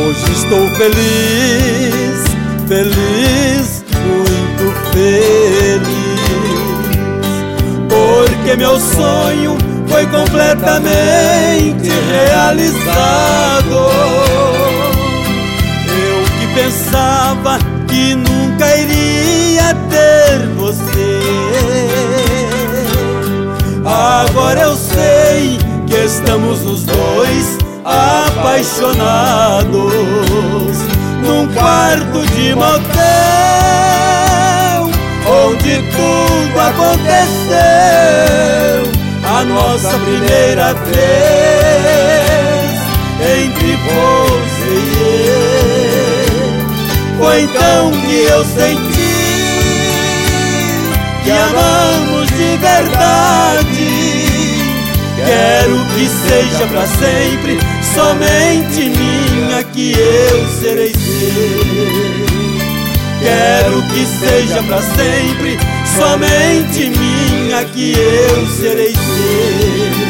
Hoje estou feliz, feliz, muito feliz, porque meu sonho foi completamente realizado. Eu que pensava que nunca iria ter você, agora eu sei que estamos os dois apaixonados num quarto de motel, onde tudo aconteceu, a nossa primeira vez entre você e eu. Foi então que eu senti que amamos de verdade. Quero que seja pra sempre, somente minha, que eu serei seu. Quero que seja pra sempre, somente minha, que eu serei seu.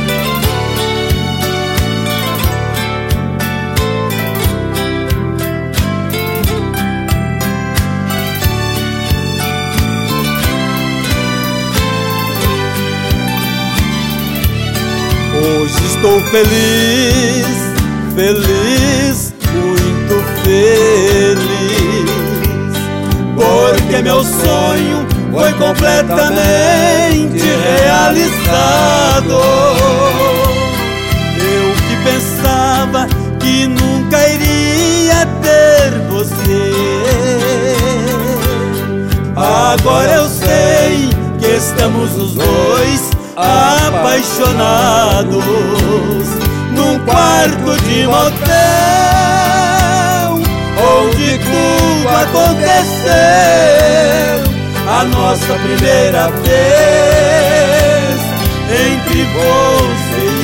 Hoje estou feliz, feliz, muito feliz, porque meu sonho foi completamente realizado. Eu que pensava que nunca iria ter você, agora eu sei que estamos os dois apaixonados num quarto de motel, onde tudo aconteceu, a nossa primeira vez entre você e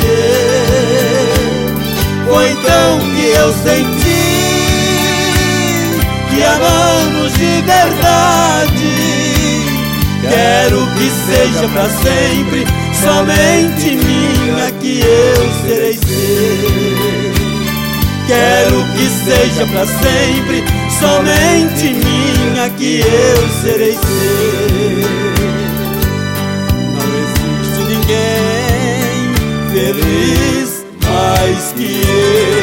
eu. Foi então que eu senti que amamos de verdade. Quero que seja pra sempre, somente minha, que eu serei seu. Quero que seja pra sempre, somente minha, que eu serei seu. Não existe ninguém feliz mais que eu.